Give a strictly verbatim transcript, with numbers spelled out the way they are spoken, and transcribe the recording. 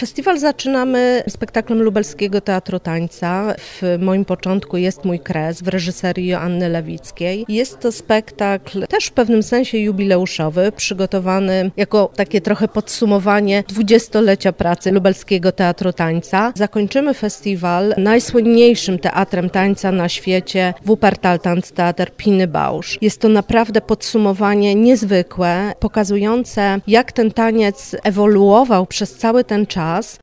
Festiwal zaczynamy spektaklem Lubelskiego Teatru Tańca. W moim początku jest mój kres w reżyserii Joanny Lewickiej. Jest to spektakl też w pewnym sensie jubileuszowy, przygotowany jako takie trochę podsumowanie dwudziestolecia pracy Lubelskiego Teatru Tańca. Zakończymy festiwal najsłynniejszym teatrem tańca na świecie, Wuppertal Tanztheater Piny Bausch. Jest to naprawdę podsumowanie niezwykłe, pokazujące, jak ten taniec ewoluował przez cały ten czas.